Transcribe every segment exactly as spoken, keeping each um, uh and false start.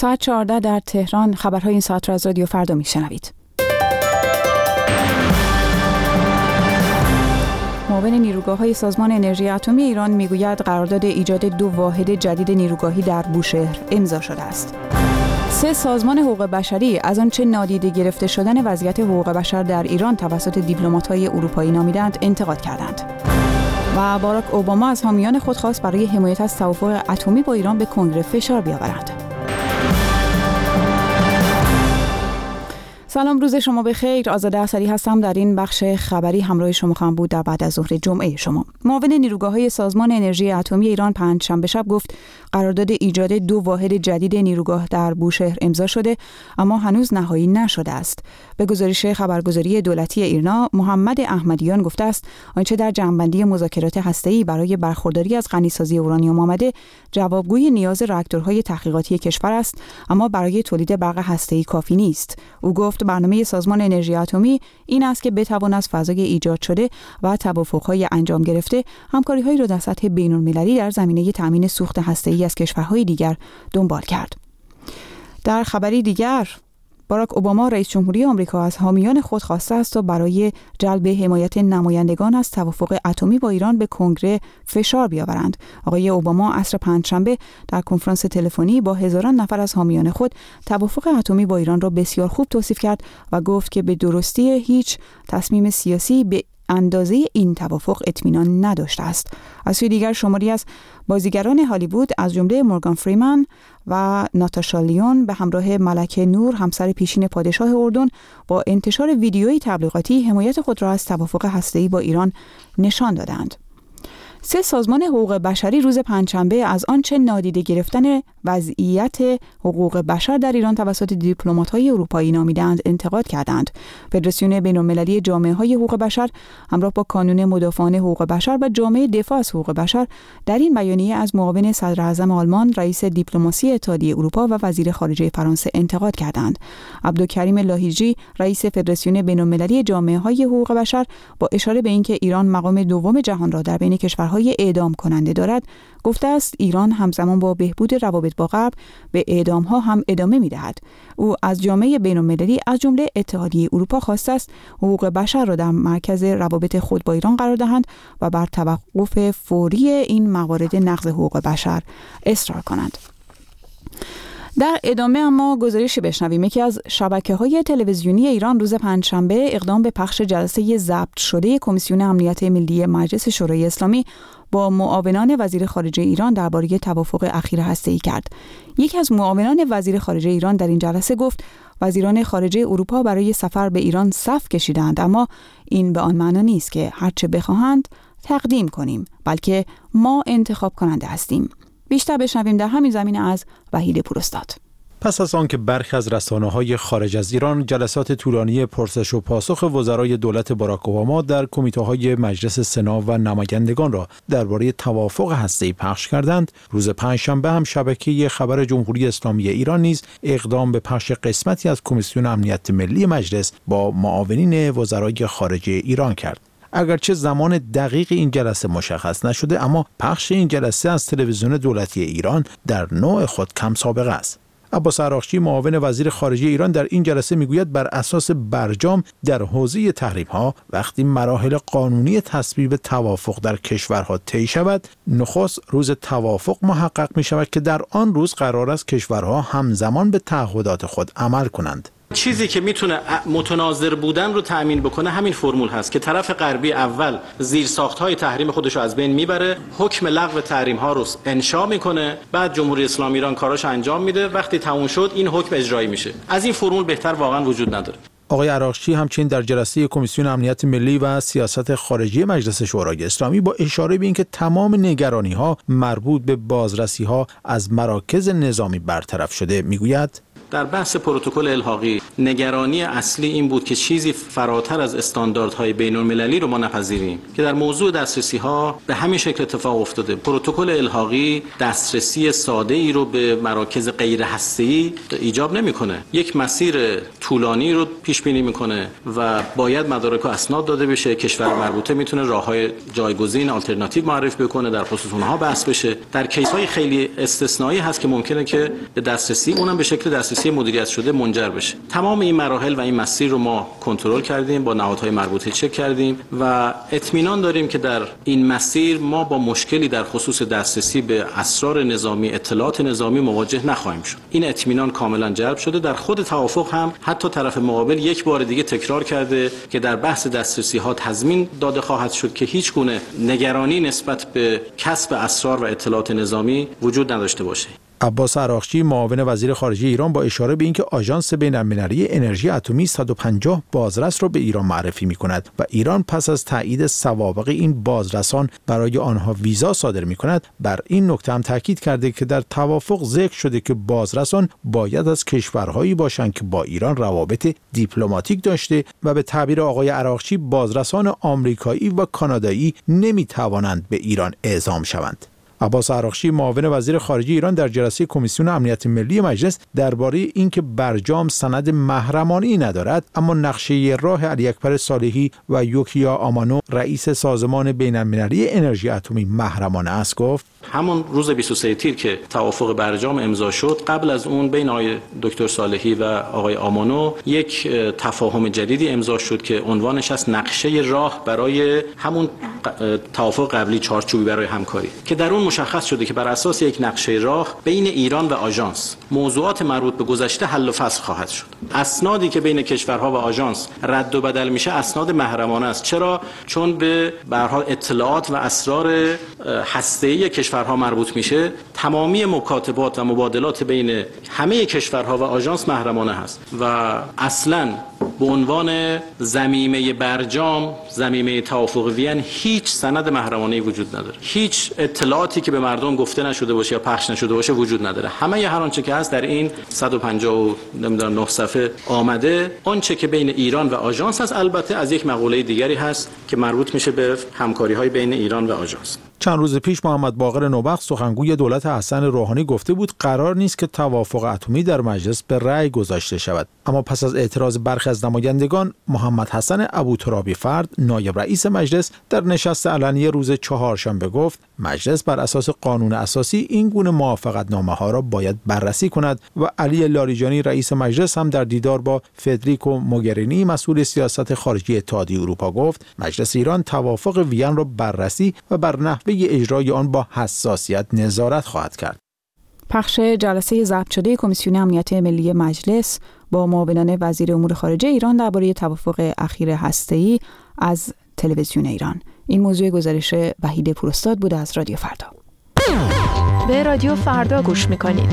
ساعت چهارده در تهران. خبرهای این ساعت را از رادیو فردا میشنوید. معاون نیروگاه‌های سازمان انرژی اتمی ایران میگوید قرارداد ایجاد دو واحد جدید نیروگاهی در بوشهر امضا شده است. سه سازمان حقوق بشری از آنچه نادیده گرفته شدن وضعیت حقوق بشر در ایران توسط دیپلمات‌های اروپایی نامیدند انتقاد کردند. و باراک اوباما از حامیان خود خواست برای حمایت از توافق اتمی با ایران به کنگره فشار بیاورند. سلام، روز شما بخیر. آزاده اصلی هستم. در این بخش خبری همراه شما خواهم بود در بعد از ظهر جمعه شما. معاون نیروگاه‌های سازمان انرژی اتمی ایران پنجشنبه شب گفت قرارداد ایجاد دو واحد جدید نیروگاه در بوشهر امضا شده اما هنوز نهایی نشده است. به گزارش خبرگزاری دولتی ایرنا، محمد احمدیان گفته است آنچه در جمع‌بندی مذاکرات هسته‌ای برای برخورداری از غنیسازی اورانیوم آمده جوابگوی نیاز راکتورهای تحقیقاتی کشور است اما برای تولید برق هسته‌ای کافی نیست. او گفت برنامه سازمان انرژی اتمی این است که بتواند از فضای ایجاد شده و توافق‌های انجام گرفته همکاری‌هایی را در سطح بین‌المللی در زمینه تأمین سوخت هسته‌ای از کشورهای دیگر دنبال کرد. در خبری دیگر، باراک اوباما رئیس جمهوری آمریکا از حامیان خود خواسته است تا برای جلب حمایت نمایندگان از توافق اتمی با ایران به کنگره فشار بیاورند. آقای اوباما عصر پنجشنبه در کنفرانس تلفنی با هزاران نفر از حامیان خود توافق اتمی با ایران را بسیار خوب توصیف کرد و گفت که به درستی هیچ تصمیم سیاسی به اندازه این توافق اطمینان نداشته است. از سوی دیگر شماری از بازیگران هالیوود از جمله مورگان فریمن و ناتاشا لیون به همراه ملکه نور همسر پیشین پادشاه اردن با انتشار ویدیویی تبلیغاتی حمایت خود را از توافق هسته‌ای با ایران نشان دادند. سه سازمان حقوق بشری روز پنجشنبه از آنچه نادیده گرفتن وضعیت حقوق بشر در ایران توسط دیپلمات‌های اروپایی نامیدند انتقاد کردند. فدراسیون بین‌المللی جامعه‌های حقوق بشر همراه با کانون مدافعان حقوق بشر و جامعه دفاع از حقوق بشر در این بیانیه از معاون صدراعظم آلمان، رئیس دیپلماسی اتحادیه اروپا و وزیر خارجه فرانسه انتقاد کردند. عبدالکریم لاهیجی، رئیس فدراسیون بین‌المللی جامعه‌های حقوق بشر، با اشاره به اینکه ایران مقام دوم جهان را در بین کشورهای اعدام کننده دارد، گفته است ایران همزمان با بهبود روابط با غرب به اعدام‌ها هم ادامه می‌دهد. او از جامعه بین‌المللی از جمله اتحادیه اروپا خواسته است حقوق بشر را در مرکز روابط خود با ایران قرار دهند و بر توقف فوری این موارد نقض حقوق بشر اصرار کنند. در ادامه اما گزارشی بشنویم. یکی از شبکه‌های تلویزیونی ایران روز پنجشنبه اقدام به پخش جلسه ضبط شده کمیسیون امنیت ملی مجلس شورای اسلامی با معاونان وزیر خارجه ایران درباره توافق اخیر هسته‌ای کرد. یکی از معاونان وزیر خارجه ایران در این جلسه گفت وزیران خارجه اروپا برای سفر به ایران صف کشیدند اما این به آن معنا نیست که هرچه بخواهند تقدیم کنیم، بلکه ما انتخاب کننده هستیم. بیشتر بشنویم در همین زمینه از وحید پوراستاد. پس از آنکه برخی از رسانه‌های خارج از ایران جلسات طولانی پرسش و پاسخ وزرای دولت باراک اوباما در کمیته‌های مجلس سنا و نمایندگان را درباره توافق هسته‌ای پخش کردند، روز پنجشنبه هم شبکه خبر جمهوری اسلامی ایران نیز اقدام به پخش قسمتی از کمیسیون امنیت ملی مجلس با معاونین وزرای خارجه ایران کرد. اگرچه زمان دقیق این جلسه مشخص نشده، اما پخش این جلسه از تلویزیون دولتی ایران در نوع خود کم سابقه است. عباس عراقچی، معاون وزیر خارجه ایران، در این جلسه میگوید بر اساس برجام در حوزه تحریم‌ها وقتی مراحل قانونی تصویب توافق در کشورها طی شود، نخست روز توافق محقق می شود که در آن روز قرار است کشورها همزمان به تعهدات خود عمل کنند. چیزی که میتونه متناظر بودن رو تأمین بکنه همین فرمول هست که طرف غربی اول زیرساخت‌های تحریم خودش رو از بین میبره، حکم لغو تحریم‌ها رو انشا میکنه، بعد جمهوری اسلامی ایران کاراش انجام میده، وقتی تموم شد این حکم اجرایی میشه. از این فرمول بهتر واقعا وجود نداره. آقای عراقچی همچنین در جلسه کمیسیون امنیت ملی و سیاست خارجی مجلس شورای اسلامی با اشاره به اینکه تمام نگرانی‌ها مربوط به بازرسی‌ها از مراکز نظامی برطرف شده میگوید در بحث پروتکل الحاقی نگرانی اصلی این بود که چیزی فراتر از استانداردهای بین‌المللی رو ما نپذیریم که در موضوع دسترسی‌ها به همین شکل اتفاق افتاده. پروتکل الحاقی دسترسی ساده‌ای رو به مراکز غیر هسته‌ای ایجاب نمی‌کنه. یک مسیر طولانی رو پیش بینی می‌کنه و باید مدارک و اسناد داده بشه. کشور مربوطه می‌تونه راه‌های جایگزین آلترناتیو معرفی بکنه، در خصوص اونها بحث بشه. در کیس‌های خیلی استثنایی هست که ممکنه که به دسترسی اونم به شکل دسترسی مدیریت شده منجر بشه. تمام این مراحل و این مسیر رو ما کنترل کردیم، با نهادهای مربوطه چک کردیم و اطمینان داریم که در این مسیر ما با مشکلی در خصوص دسترسی به اسرار نظامی، اطلاعات نظامی مواجه نخواهیم شد. این اطمینان کاملا جلب شده. در خود توافق هم حتی طرف مقابل یک بار دیگه تکرار کرده که در بحث دسترسی ها تضمین داده خواهد شد که هیچ گونه نگرانی نسبت به کسب اسرار و اطلاعات نظامی وجود نداشته باشه. عباس عراقچی معاون وزیر خارجه ایران با اشاره به اینکه آژانس بین‌المللی انرژی اتمی صد و پنجاه بازرس را به ایران معرفی می‌کند و ایران پس از تایید سوابق این بازرسان برای آنها ویزا صادر می‌کند، بر این نکته هم تاکید کرده که در توافق ذکر شده که بازرسان باید از کشورهایی باشند که با ایران روابط دیپلماتیک داشته و به تعبیر آقای عراقچی بازرسان آمریکایی و کانادایی نمی‌توانند به ایران اعزام شوند. عباس عراقچی معاون وزیر خارجه ایران در جلسه کمیسیون امنیت ملی مجلس درباره اینکه برجام سند محرمانه‌ای ندارد اما نقشه راه علی اکبر صالحی و یوکیا آمانو رئیس سازمان بین‌المللی انرژی اتمی محرمانه است گفت همون روز بیست و سوم تیر که توافق برجام امضا شد، قبل از اون بین آقای دکتر صالحی و آقای آمانو یک تفاهم جدیدی امضا شد که عنوانش است نقشه راه برای همون توافق قبلی چارچوبی برای همکاری، که در اون مشخص شده که بر اساس یک نقشه راه بین ایران و آژانس موضوعات مربوط به گذشته حل و فصل خواهد شد. اسنادی که بین کشورها و آژانس رد و بدل میشه اسناد محرمانه است. چرا؟ چون به به هر حال اطلاعات و اسرار هسته‌ای کشورها مربوط میشه. تمامی مکاتبات و مبادلات بین همه کشورها و آژانس محرمانه هست و اصلاً به عنوان ضمیمه برجام، ضمیمه توافق وین، هیچ سند محرمانه‌ای وجود نداره. هیچ اطلاعاتی که به مردم گفته نشده باشه یا پخش نشده باشه وجود نداره. همه هر آنچه که هست در این صد و پنجاه و نه صفحه آمده. آنچه که بین ایران و آژانس هست البته از یک مقوله دیگری هست که مربوط میشه به همکاری‌های بین ایران و آژانس. چند روز پیش محمد باقر نوبخت سخنگوی دولت حسن روحانی گفته بود قرار نیست که توافق اتمی در مجلس به رأی گذاشته شود، اما پس از اعتراض برخی از نمایندگان محمد حسن ابوترابی فرد نایب رئیس مجلس در نشست علنی روز چهارشنبه گفت مجلس بر اساس قانون اساسی این گونه موافقتنامه ها را باید بررسی کند و علی لاریجانی رئیس مجلس هم در دیدار با فدریکو موگرینی مسئول سیاست خارجی اتحادیه اروپا گفت مجلس ایران توافق وین را بررسی و بر نحوه اجرای آن با حساسیت نظارت خواهد کرد. پخش جلسه ضبط شده کمیسیون امنیت ملی مجلس با معاونان وزیر امور خارجه ایران درباره توافق اخیر هسته‌ای از تلویزیون ایران. این موضوع گزارش وحید پوراستاد بوده از رادیو فردا. به رادیو فردا گوش می‌کنید.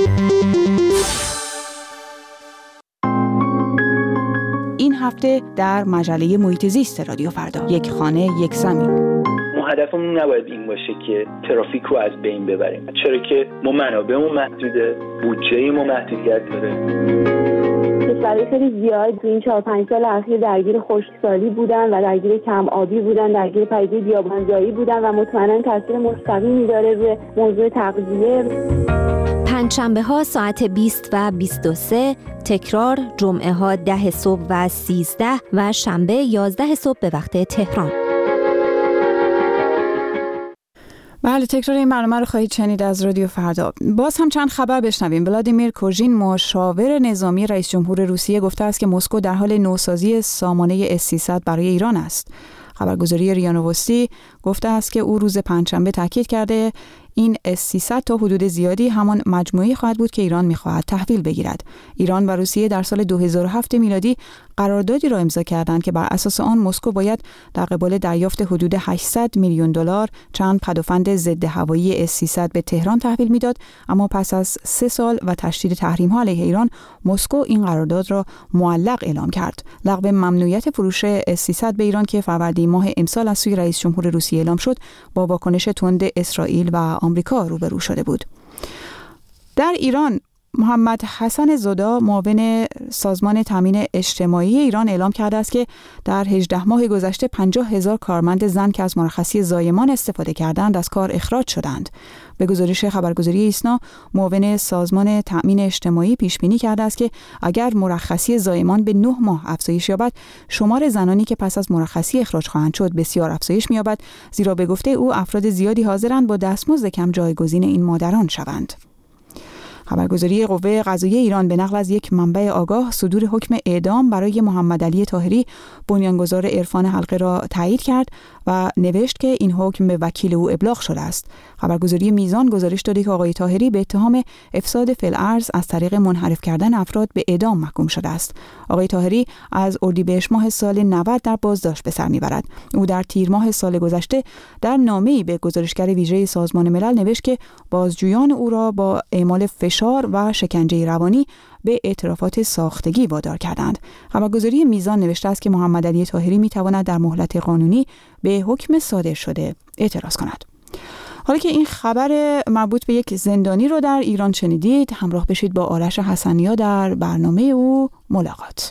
این هفته در مجله محیط زیست رادیو فردا یک خانه یک زمین. هدفمون نباید این باشه که ترافیک رو از بین ببریم، چرا که ما منابعمون محدوده، بودجه‌مون محدودیت داره. کشورهای خیلی زیاد تو این چهار پنج سال اخیر درگیر خشکسالی بودن و درگیر کم آبی بودن، درگیر پدیده بیابانزایی بودن و مطمئنا تاثیر مستقیمی داره روی موضوع تغذیه. پنجشنبه ها ساعت بیست و بیست و سه، تکرار جمعه ها ده صبح و سیزده و شنبه یازده صبح به وقت تهران. بله، تکرار این برنامه رو خواهید شنید از رادیو فردا. باز هم چند خبر بشنویم. ولادیمیر کوژین مشاور نظامی رئیس جمهور روسیه گفته است که مسکو در حال نوسازی سامانه اس سیصد برای ایران است. خبرگزاری ریا نووستی گفته است که او روز پنجشنبه تاکید کرده این اس سیصد تا حدود زیادی همان مجموعی خواهد بود که ایران می‌خواهد تحویل بگیرد. ایران و روسیه در سال دو هزار و هفت میلادی قراردادی را امضا کردند که بر اساس آن مسکو باید در قبال دریافت حدود هشتصد میلیون دلار چند پدافند ضد هوایی اس سیصد به تهران تحویل میداد، اما پس از سه سال و تشدید تحریم‌ها علیه ایران مسکو این قرارداد را معلق اعلام کرد. لغو ممنوعیت فروش اس سیصد به ایران که فروردین ماه امسال از سوی رئیس جمهور روسیه اعلام شد با واکنش تند اسرائیل و آمریکا روبرو شده بود. در ایران محمد حسن زودا معاون سازمان تامین اجتماعی ایران اعلام کرده است که در هجده ماه گذشته پنجاه هزار کارمند زن که از مرخصی زایمان استفاده کردند از کار اخراج شدند. به گزارش خبرگزاری ایسنا، معاون سازمان تامین اجتماعی پیش بینی کرده است که اگر مرخصی زایمان به نه ماه افزایش یابد، شمار زنانی که پس از مرخصی اخراج خواهند شد بسیار افزایش می‌یابد، زیرا به گفته او افراد زیادی حاضرند با دستمزد کم جایگزین این مادران شوند. خبرگزاری قوه قضاییه ایران به نقل از یک منبع آگاه صدور حکم اعدام برای محمد علی طاهری بنیانگذار عرفان حلقه را تایید کرد و نوشت که این حکم به وکیل او ابلاغ شده است. خبرگزاری میزان گزارش داده که آقای طاهری به اتهام افساد فی الارض از طریق منحرف کردن افراد به اعدام محکوم شده است. آقای طاهری از اردیبهشت ماه سال نود در بازداشت به سر میبرد. او در تیر ماه سال گذشته در نامه‌ای به گزارشگر ویژه سازمان ملل نوشت که بازجویان او را با اعمال فشار و شکنجه روانی به اعترافات ساختگی وادار کردند. خبرگزاری میزان نوشته است که محمد علی طاهری میتواند در مهلت قانونی به حکم صادر شده اعتراض کند. حالا که این خبر مربوط به یک زندانی رو در ایران شنیدید، همراه بشید با آرش حسنیا در برنامه او ملاقات.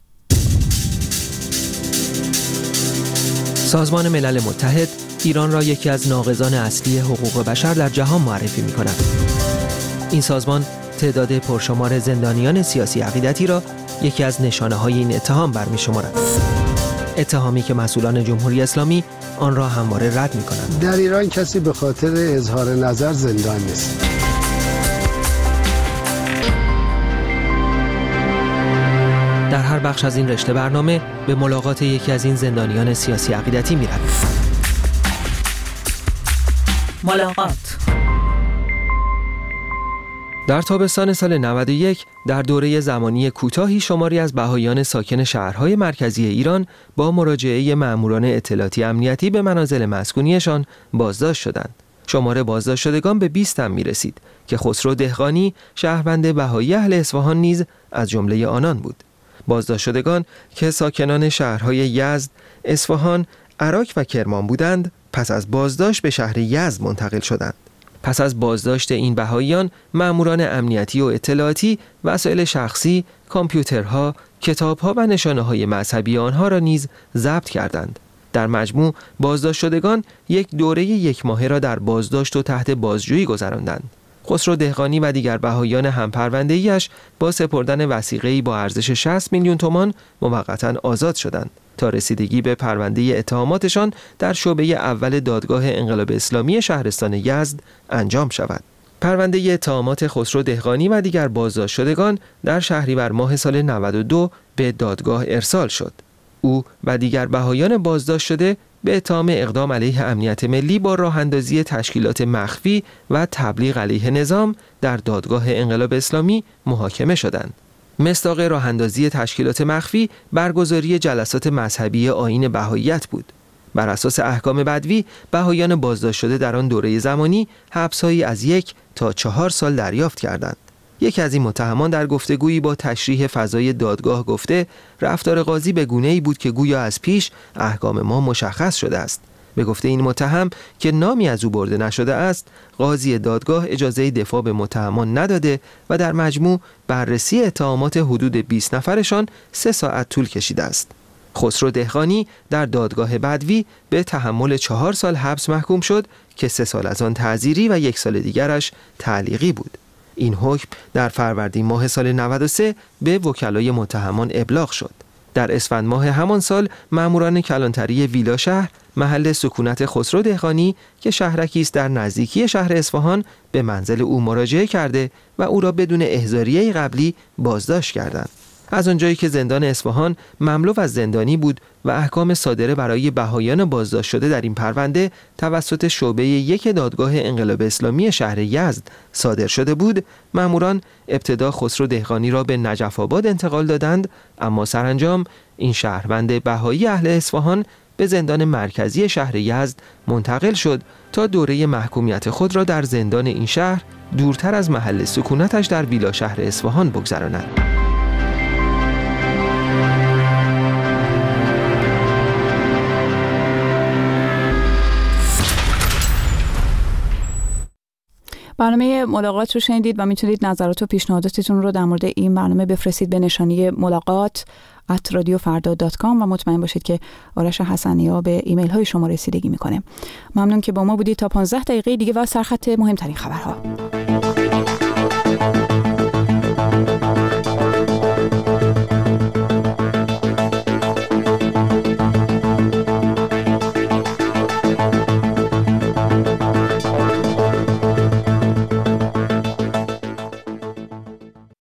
سازمان ملل متحد ایران را یکی از ناقضان اصلی حقوق بشر در جهان معرفی می‌کند. این سازمان تعداد پرشمار زندانیان سیاسی عقیدتی را یکی از نشانه‌های این اتهام برمی‌شمارد. اتهامی که مسئولان جمهوری اسلامی آن را همواره رد می‌کنند. در ایران کسی به خاطر اظهار نظر زندان نیست. در هر بخش از این رشته برنامه به ملاقات یکی از این زندانیان سیاسی عقیدتی می‌رویم. ملاقات. در تابستان سال نود و یک در دوره زمانی کوتاهی شماری از بهائیان ساکن شهرهای مرکزی ایران با مراجعه مأموران اطلاعاتی امنیتی به منازل مسکونیشان بازداشت شدند. شمار بازداشت شدگان به بیست هم می‌رسید که خسرو دهقانی شهروند بهایی اهل اصفهان نیز از جمله آنان بود. بازداشت شدگان که ساکنان شهرهای یزد، اصفهان، عراق و کرمان بودند، پس از بازداشت به شهر یزد منتقل شدند. پس از بازداشت این بهائیان، مأموران امنیتی و اطلاعاتی وسایل شخصی، کامپیوترها، کتابها و نشانه‌های مذهبی آنها را نیز ضبط کردند. در مجموع بازداشت شدگان یک دوره یک ماهه را در بازداشت و تحت بازجویی گذراندند. خسرو دهقانی و دیگر بهائیان همپرونده‌ایش با سپردن وثیقه‌ای با ارزش شصت میلیون تومان موقتا آزاد شدند تا رسیدگی به پرونده اتهاماتشان در شعبه اول دادگاه انقلاب اسلامی شهرستان یزد انجام شود. پرونده اتهامات خسرو دهقانی و دیگر بازداشت شدگان در شهریور ماه سال نود و دو به دادگاه ارسال شد. او و دیگر بهائیان بازداشت شده به اتهام اقدام علیه امنیت ملی با راه اندازی تشکیلات مخفی و تبلیغ علیه نظام در دادگاه انقلاب اسلامی محاکمه شدند. مصداق راه اندازی تشکیلات مخفی برگزاری جلسات مذهبی آیین بهائیت بود. بر اساس احکام بدوی، بهائیان بازداشت شده در آن دوره زمانی حبس‌هایی از یک تا چهار سال دریافت کردند. یکی از این متهمان در گفتگویی با تشریح فضای دادگاه گفته رفتار قاضی به گونه‌ای بود که گویا از پیش احکام ما مشخص شده است. به گفته این متهم که نامی از او برده نشده است، قاضی دادگاه اجازه دفاع به متهمان نداده و در مجموع بررسی اتهامات حدود بیست نفرشان سه ساعت طول کشیده است. خسرو دهقانی در دادگاه بدوی به تحمل چهار سال حبس محکوم شد که سه سال از آن تعزیری و یک سال دیگرش تعلیقی بود. این حکم در فروردین ماه سال نود و سه به وکلای متهمان ابلاغ شد. در اسفند ماه همان سال مأموران کلانتری ویلا شهر محل سکونت خسرو دهقانی که شهرکی است در نزدیکی شهر اصفهان به منزل او مراجعه کرده و او را بدون احضاریه قبلی بازداشت کردند. از آنجایی که زندان اصفهان مملو از زندانی بود و احکام صادره برای بهائیان بازداشت شده در این پرونده توسط شعبه یک دادگاه انقلاب اسلامی شهر یزد صادر شده بود، مأموران ابتدا خسرو دهقانی را به نجف آباد انتقال دادند، اما سرانجام این شهروند بهایی اهل اصفهان به زندان مرکزی شهر یزد منتقل شد تا دوره محکومیت خود را در زندان این شهر دورتر از محل سکونتش در ویلا شهر اصفهان بگذراند. برنامه ملاقات رو شنیدید و میتونید نظرات و پیشنهاداتتون رو در مورد این برنامه بفرستید به نشانی ملاقات ات رادیو فردا دات کام و مطمئن باشید که آرش حسنی‌ها به ایمیل های شما رسیدگی میکنه. ممنون که با ما بودید. تا پانزده دقیقه دیگه و سرخط مهمترین خبرها.